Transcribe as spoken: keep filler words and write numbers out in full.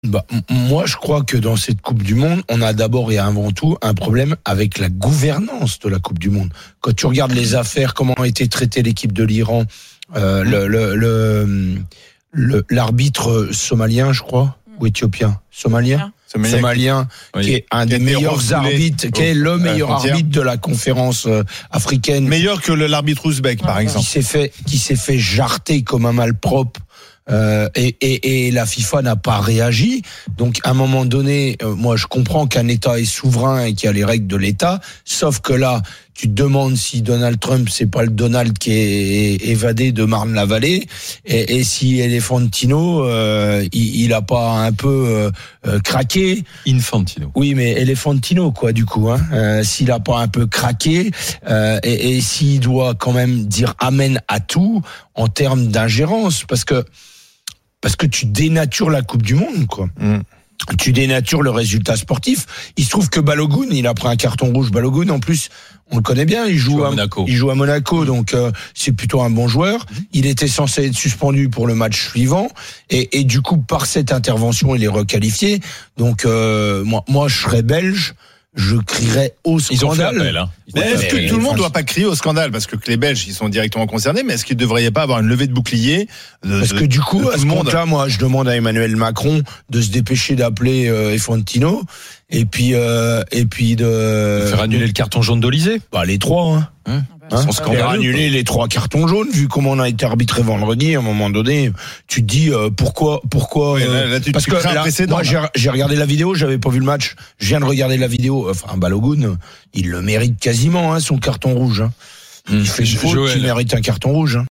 Bah, m- moi, je crois que dans cette Coupe du Monde, on a d'abord et avant tout un problème avec la gouvernance de la Coupe du Monde. Quand tu regardes les affaires, comment a été traitée l'équipe de l'Iran, euh, le, le, le, le- l'arbitre somalien, je crois, ou éthiopien, somalien, Somalien. somalien, Oui. qui est un Qui a des été meilleurs refoulé arbitres, qui est le à la meilleur frontière. arbitre de la conférence euh, africaine, Meilleur que le- l'arbitre ouzbek, par qui exemple. s'est fait, qui s'est fait jarter comme un malpropre. Euh, et, et, et la FIFA n'a pas réagi. Donc, à un moment donné, euh, moi, je comprends qu'un État est souverain et qu'il y a les règles de l'État. Sauf que là, tu te demandes si Donald Trump, c'est pas le Donald qui est évadé de Marne-la-Vallée, et, et si Elefantino, euh, il, il a pas un peu euh, euh, craqué. Infantino. Oui, mais Elefantino, quoi, du coup, hein. Euh, s'il a pas un peu craqué, euh, et, et s'il doit quand même dire amen à tout en termes d'ingérence, parce que parce que tu dénatures la Coupe du Monde, quoi. Mm. Tu dénatures le résultat sportif. Il se trouve que Balogun, il a pris un carton rouge. Balogun, en plus, on le connaît bien. Il joue, joue à à Monaco. Il joue à Monaco, donc euh, c'est plutôt un bon joueur. Il était censé être suspendu pour le match suivant, et, et du coup, par cette intervention, il est requalifié. Donc, euh, moi, moi, je serais belge. Je crierais au scandale. Ils ont fait appel, hein. Mais est-ce que mais- tout le monde enfin, ne doit pas crier au scandale? Parce que les Belges, ils sont directement concernés, mais est-ce qu'il ne devrait pas avoir une levée de bouclier de, Parce de- que du coup, de à tout ce le monde? moment-là, moi, je demande à Emmanuel Macron de se dépêcher d'appeler euh, Infantino, et puis euh, et puis de Faire annuler le carton jaune d'Olysée. bah, les trois. Hein. Hein Hein, Ils sont scandaleux, faire annuler les trois cartons jaunes, vu comment on a été arbitré vendredi. À un moment donné, tu te dis euh, pourquoi, pourquoi Oui, là, euh, là, tu- parce tu que crées un là, précédent, moi, là. j'ai, j'ai regardé la vidéo, j'avais pas vu le match. Je viens de regarder la vidéo. Enfin, Balogun, il le mérite quasiment, hein, son carton rouge. Hein. Il fait une faute, Joël. il mérite un carton rouge. Hein.